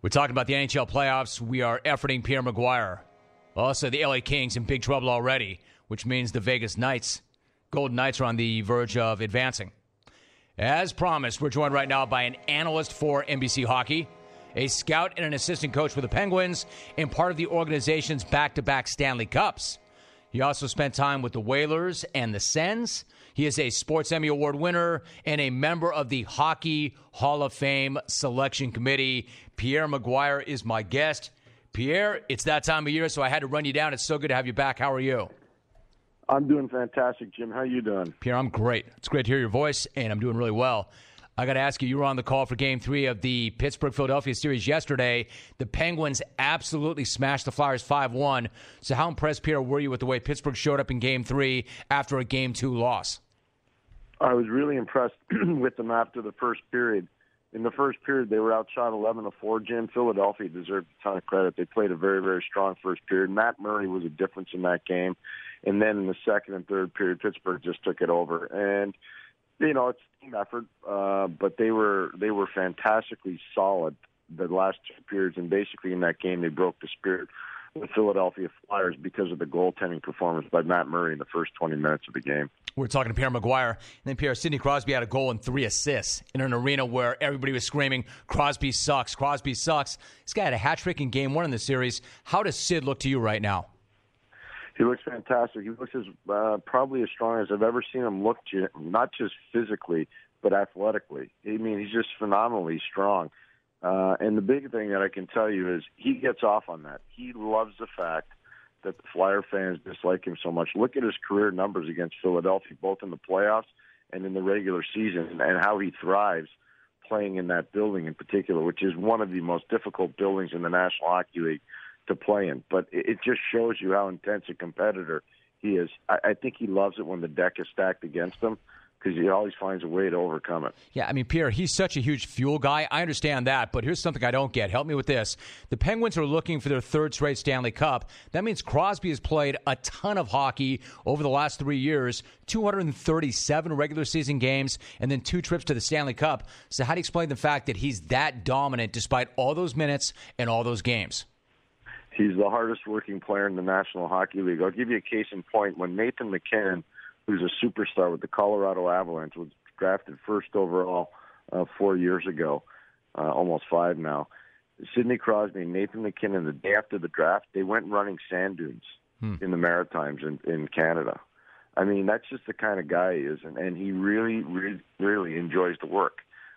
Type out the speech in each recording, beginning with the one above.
We're talking about the NHL playoffs. We are efforting Pierre McGuire. Also, the LA Kings in big trouble already, which means the Vegas Knights, Golden Knights, are on the verge of advancing. As promised, we're joined right now by an analyst for NBC Hockey, a scout and an assistant coach for the Penguins, and part of the organization's back-to-back Stanley Cups. He also spent time with the Whalers and the Sens. He is a Sports Emmy Award winner and a member of the Hockey Hall of Fame Selection Committee. Pierre McGuire is my guest. Pierre, it's that time of year, so I had to run you down. It's so good to have you back. How are you? I'm doing fantastic, Jim. How are you doing? Pierre, I'm great. It's great to hear your voice, and I'm doing really well. I got to ask you, you were on the call for Game 3 of the Pittsburgh-Philadelphia series yesterday. The Penguins absolutely smashed the Flyers 5-1. So how impressed, Pierre, were you with the way Pittsburgh showed up in Game 3 after a Game 2 loss? I was really impressed with them after the first period. In the first period, they were outshot 11-4. Jim, Philadelphia deserved a ton of credit. They played a very, very strong first period. Matt Murray was a difference in that game. And then in the second and third period, Pittsburgh just took it over. And you know, it's a team effort, but they were fantastically solid the last two periods, and basically in that game they broke the spirit of the Philadelphia Flyers because of the goaltending performance by Matt Murray in the first 20 minutes of the game. We're talking to Pierre McGuire, and then Pierre, Sidney Crosby had a goal and 3 assists in an arena where everybody was screaming, Crosby sucks, Crosby sucks. This guy had a hat trick in Game 1 in the series. How does Sid look to you right now? He looks fantastic. He looks as probably as strong as I've ever seen him look, not just physically, but athletically. I mean, he's just phenomenally strong. And the big thing that I can tell you is he gets off on that. He loves the fact that the Flyer fans dislike him so much. Look at his career numbers against Philadelphia, both in the playoffs and in the regular season, and how he thrives playing in that building in particular, which is one of the most difficult buildings in the National Hockey League to play in. But it just shows you how intense a competitor he is. I think he loves it when the deck is stacked against him because he always finds a way to overcome it. Yeah, I mean, Pierre, he's such a huge fuel guy. I understand that, but here's something I don't get. Help me with this. The Penguins are looking for their third straight Stanley Cup. That means Crosby has played a ton of hockey over the last 3 years, 237 regular season games, and then 2 trips to the Stanley Cup. So how do you explain the fact that he's that dominant despite all those minutes and all those games? He's the hardest working player in the National Hockey League. I'll give you a case in point. When Nathan MacKinnon, who's a superstar with the Colorado Avalanche, was drafted first overall 4 years ago, almost 5 now, Sidney Crosby and Nathan MacKinnon, the day after the draft, they went running sand dunes in the Maritimes in Canada. I mean, that's just the kind of guy he is, and he really, really, really enjoys the work.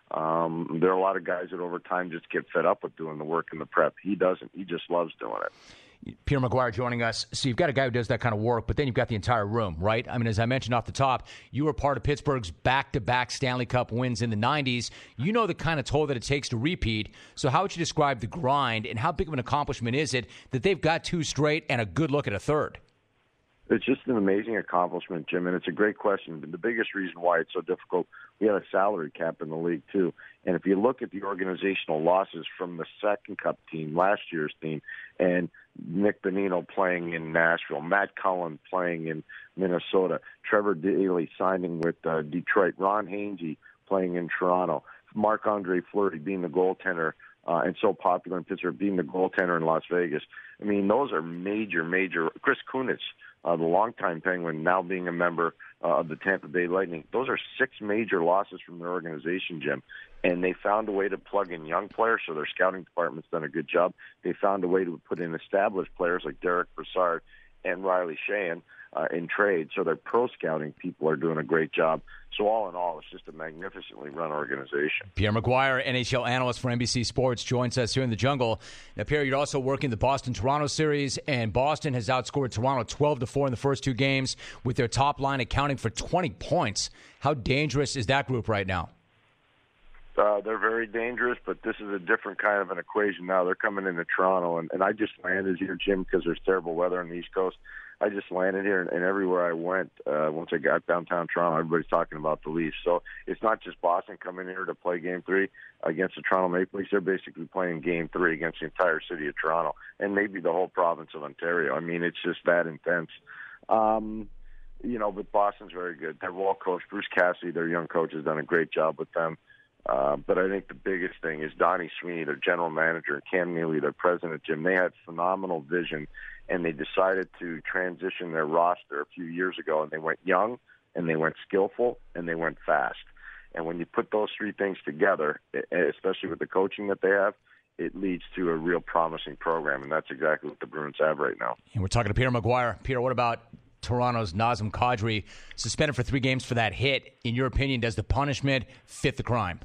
There are a lot of guys that over time just get fed up with doing the work in the prep. He doesn't. He just loves doing it. Pierre McGuire joining us. So you've got a guy who does that kind of work, but then you've got the entire room, right? I mean, as I mentioned off the top, you were part of Pittsburgh's back-to-back Stanley Cup wins in the 90s. You know the kind of toll that it takes to repeat. So how would you describe the grind, and how big of an accomplishment is it that they've got 2 straight and a good look at a third? It's just an amazing accomplishment, Jim, and it's a great question. But the biggest reason why it's so difficult, we had a salary cap in the league, too. And if you look at the organizational losses from the second Cup team, last year's team, and Nick Bonino playing in Nashville, Matt Cullen playing in Minnesota, Trevor Daley signing with Detroit, Ron Hainsey playing in Toronto, Marc-Andre Fleury being the goaltender and so popular in Pittsburgh, being the goaltender in Las Vegas. I mean, those are major. Chris Kunitz, the longtime Penguin, now being a member of the Tampa Bay Lightning. Those are 6 major losses from their organization, Jim. And they found a way to plug in young players, so their scouting department's done a good job. They found a way to put in established players like Derek Brassard and Riley Sheahan in trade, so their pro scouting people are doing a great job. So all in all, it's just a magnificently run organization. Pierre McGuire, NHL analyst for NBC Sports, joins us here in the jungle. Now, Pierre, you're also working the Boston-Toronto series, and Boston has outscored Toronto 12-4 in the first 2 games, with their top line accounting for 20 points. How dangerous is that group right now? They're very dangerous, but this is a different kind of an equation now. They're coming into Toronto, and I just landed here, Jim, because there's terrible weather on the East Coast. I just landed here, and everywhere I went, once I got downtown Toronto, everybody's talking about the Leafs. So it's not just Boston coming here to play Game 3 against the Toronto Maple Leafs. They're basically playing Game 3 against the entire city of Toronto and maybe the whole province of Ontario. I mean, it's just that intense. But Boston's very good. They're well coached. Bruce Cassidy, their young coach, has done a great job with them. But I think the biggest thing is Donnie Sweeney, their general manager, and Cam Neely, their president, Jim. They had phenomenal vision, and they decided to transition their roster a few years ago, and they went young, and they went skillful, and they went fast. And when you put those three things together, especially with the coaching that they have, it leads to a real promising program, and that's exactly what the Bruins have right now. And we're talking to Pierre McGuire. Pierre, what about Toronto's Nazem Kadri, suspended for 3 games for that hit? In your opinion, does the punishment fit the crime?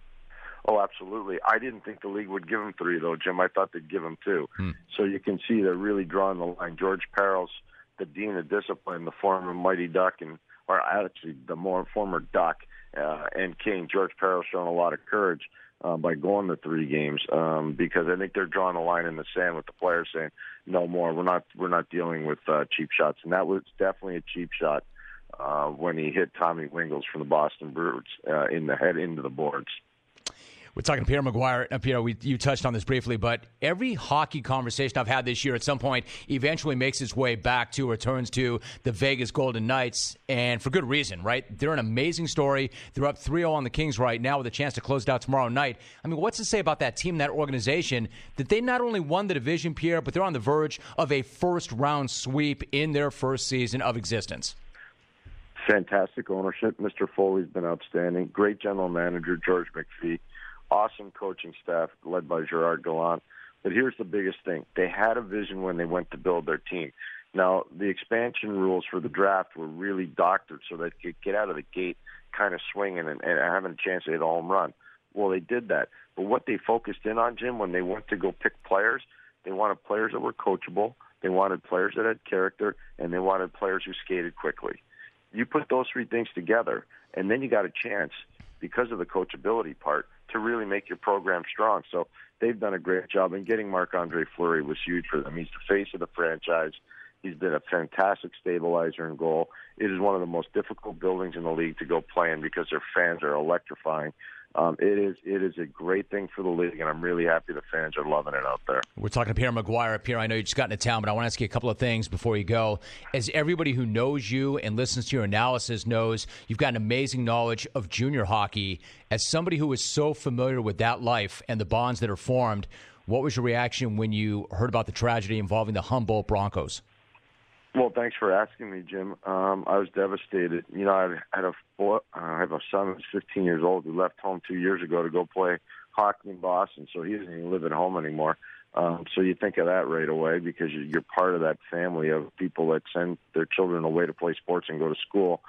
Oh, absolutely. I didn't think the league would give him 3, though, Jim. I thought they'd give him 2. So you can see they're really drawing the line. George Parros, the dean of discipline, the former Mighty Duck, or actually the former Duck and King, George Parros, showing a lot of courage by going to 3 games because I think they're drawing a line in the sand with the players saying, no more. We're not dealing with cheap shots. And that was definitely a cheap shot when he hit Tommy Wingles from the Boston Bruins in the head into the boards. We're talking to Pierre McGuire. Pierre, you touched on this briefly, but every hockey conversation I've had this year at some point eventually makes its way back to, returns to the Vegas Golden Knights, and for good reason, right? They're an amazing story. They're up 3-0 on the Kings right now with a chance to close it out tomorrow night. I mean, what's to say about that team, that organization, that they not only won the division, Pierre, but they're on the verge of a first-round sweep in their first season of existence? Fantastic ownership. Mr. Foley's been outstanding. Great general manager, George McPhee. Awesome coaching staff led by Gerard Gallant. But here's the biggest thing. They had a vision when they went to build their team. Now, the expansion rules for the draft were really doctored so they could get out of the gate kind of swinging and having a chance to hit a home run. Well, they did that. But what they focused in on, Jim, when they went to go pick players, they wanted players that were coachable, they wanted players that had character, and they wanted players who skated quickly. You put those 3 things together, and then you got a chance, because of the coachability part, to really make your program strong. So they've done a great job, and getting Marc-Andre Fleury was huge for them. He's the face of the franchise. He's been a fantastic stabilizer in goal. It is one of the most difficult buildings in the league to go play in because their fans are electrifying. It is a great thing for the league, and I'm really happy the fans are loving it out there. We're talking to Pierre McGuire. Pierre, I know you just got into town, but I want to ask you a couple of things before you go. As everybody who knows you and listens to your analysis knows, you've got an amazing knowledge of junior hockey. As somebody who is so familiar with that life and the bonds that are formed, what was your reaction when you heard about the tragedy involving the Humboldt Broncos? Well, thanks for asking me, Jim. I was devastated. You know, I have a son who's 15 years old who left home 2 years ago to go play hockey in Boston, so he doesn't even live at home anymore. So you think of that right away because you're part of that family of people that send their children away to play sports and go to school.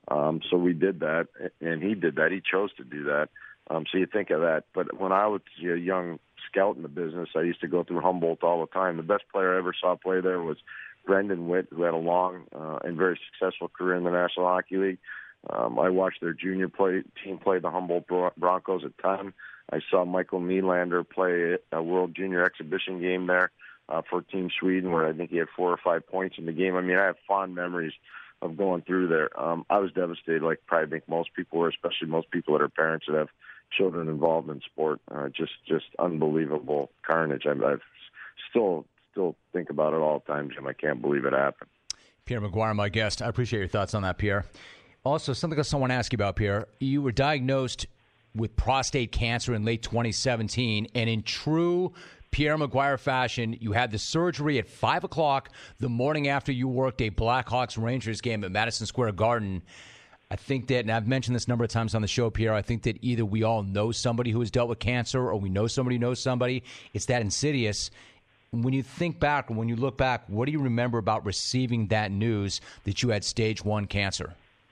So we did that, and he did that. He chose to do that. So you think of that. But when I was a young scout in the business, I used to go through Humboldt all the time. The best player I ever saw play there was Brendan Witt, who had a long and very successful career in the National Hockey League. I watched their junior team play the Humboldt Broncos a ton. I saw Michael Nylander play a World Junior Exhibition game there for Team Sweden, where I think he had 4 or 5 points in the game. I mean, I have fond memories of going through there. I was devastated, like probably think most people were, especially most people that are parents that have children involved in sport. Just unbelievable carnage. I've still think about it all the time, Jim. I can't believe it happened. Pierre McGuire, my guest. I appreciate your thoughts on that, Pierre. Also, something else I want to ask you about, Pierre. You were diagnosed with prostate cancer in late 2017, and in true Pierre McGuire fashion, you had the surgery at 5 o'clock the morning after you worked a Blackhawks-Rangers game at Madison Square Garden. I think that, and I've mentioned this a number of times on the show, Pierre, I think that either we all know somebody who has dealt with cancer or we know somebody who knows somebody. It's that insidious. When you think back, when you look back, what do you remember about receiving that news that you had stage 1 cancer?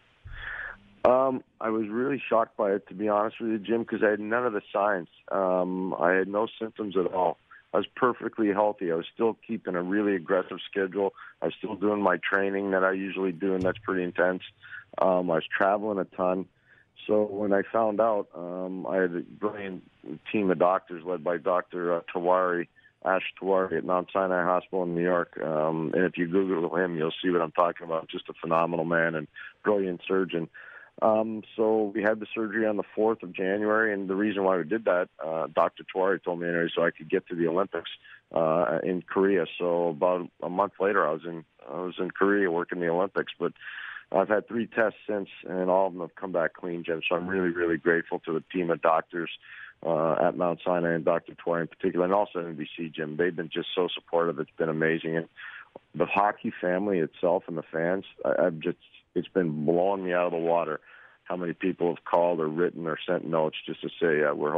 I was really shocked by it, to be honest with you, Jim, because I had none of the signs. I had no symptoms at all. I was perfectly healthy. I was still keeping a really aggressive schedule. I was still doing my training that I usually do, and that's pretty intense. I was traveling a ton. So when I found out, I had a brilliant team of doctors led by Dr. Ash Tawari at Mount Sinai Hospital in New York. And if you Google him, you'll see what I'm talking about. Just a phenomenal man and brilliant surgeon. So we had the surgery on the 4th of January, and the reason why we did that, Dr. Tawari told me anyway, so I could get to the Olympics in Korea. So about a month later, I was in Korea working the Olympics. But I've had 3 tests since, and all of them have come back clean, Jim. So I'm really, really grateful to the team of doctors at Mount Sinai and Dr. Toy in particular, and also NBC, Jim. They've been just so supportive. It's been amazing. And the hockey family itself and the fans, it's been blowing me out of the water how many people have called or written or sent notes just to say,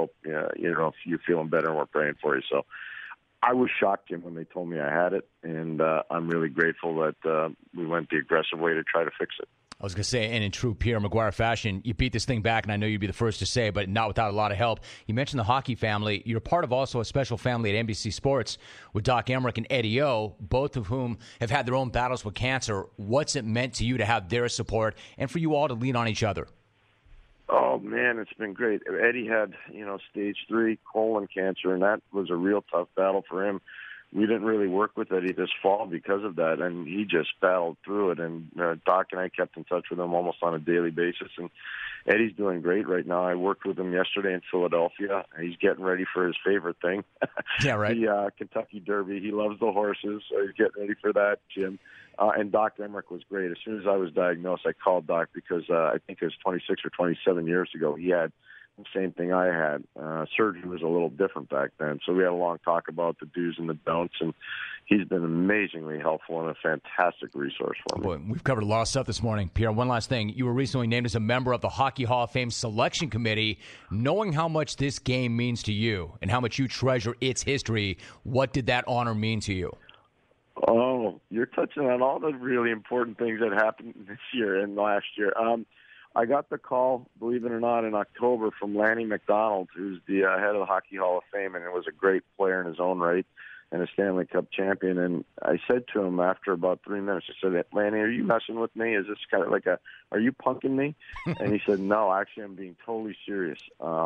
if you're feeling better and we're praying for you. So I was shocked, Jim, when they told me I had it, and I'm really grateful that we went the aggressive way to try to fix it. I was going to say, and in true Pierre McGuire fashion, you beat this thing back, and I know you'd be the first to say, but not without a lot of help. You mentioned the hockey family. You're part of also a special family at NBC Sports with Doc Emrick and Eddie O, both of whom have had their own battles with cancer. What's it meant to you to have their support and for you all to lean on each other? Oh, man, it's been great. Eddie had, stage 3 colon cancer, and that was a real tough battle for him. We didn't really work with Eddie this fall because of that, and he just battled through it. And Doc and I kept in touch with him almost on a daily basis, and Eddie's doing great right now. I worked with him yesterday in Philadelphia. He's getting ready for his favorite thing. Yeah, right. The Kentucky Derby. He loves the horses, so he's getting ready for that, Jim. And Doc Emrick was great. As soon as I was diagnosed, I called Doc because I think it was 26 or 27 years ago. He had the same thing I had. Surgery was a little different back then. So we had a long talk about the do's and the don'ts, and he's been amazingly helpful and a fantastic resource for me. Boy, we've covered a lot of stuff this morning. Pierre, one last thing. You were recently named as a member of the Hockey Hall of Fame Selection Committee. Knowing how much this game means to you and how much you treasure its history, what did that honor mean to you? Oh, you're touching on all the really important things that happened this year and last year. I got the call, believe it or not, in October from Lanny McDonald, who's the head of the Hockey Hall of Fame, and was a great player in his own right and a Stanley Cup champion. And I said to him after about 3 minutes, I said, Lanny, are you messing with me? Is this kind of like are you punking me? And he said, no, actually, I'm being totally serious.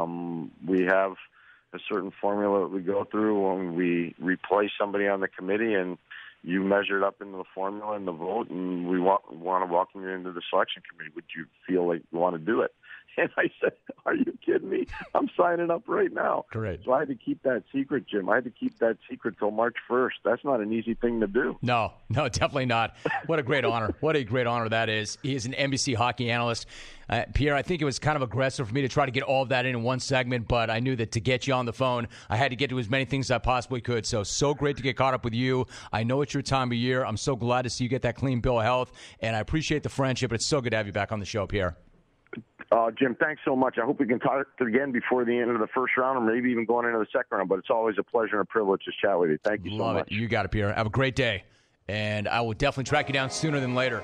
We have a certain formula that we go through when we replace somebody on the committee, and you measured up into the formula and the vote, and we want to welcome you into the selection committee. Would you feel like you want to do it? And I said, are you kidding me? I'm signing up right now. Great. So I had to keep that secret, Jim. I had to keep that secret till March 1st. That's not an easy thing to do. No, definitely not. What a great honor. What a great honor that is. He is an NBC hockey analyst. Pierre, I think it was kind of aggressive for me to try to get all of that in one segment, but I knew that to get you on the phone, I had to get to as many things as I possibly could. So great to get caught up with you. I know it's your time of year. I'm so glad to see you get that clean bill of health, and I appreciate the friendship. It's so good to have you back on the show, Pierre. Jim, thanks so much. I hope we can talk again before the end of the first round or maybe even going into the second round, but it's always a pleasure and a privilege to chat with you. Thank you so much. Love it. You got it, Pierre. Have a great day, and I will definitely track you down sooner than later.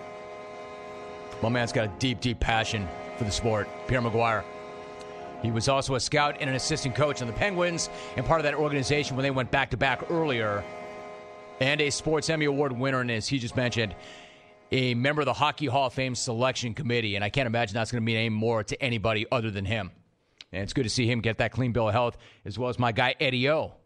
My man's got a deep, deep passion for the sport. Pierre McGuire. He was also a scout and an assistant coach on the Penguins and part of that organization when they went back-to-back earlier, and a Sports Emmy Award winner, and as he just mentioned, a member of the Hockey Hall of Fame Selection Committee, and I can't imagine that's going to mean any more to anybody other than him. And it's good to see him get that clean bill of health, as well as my guy Eddie O,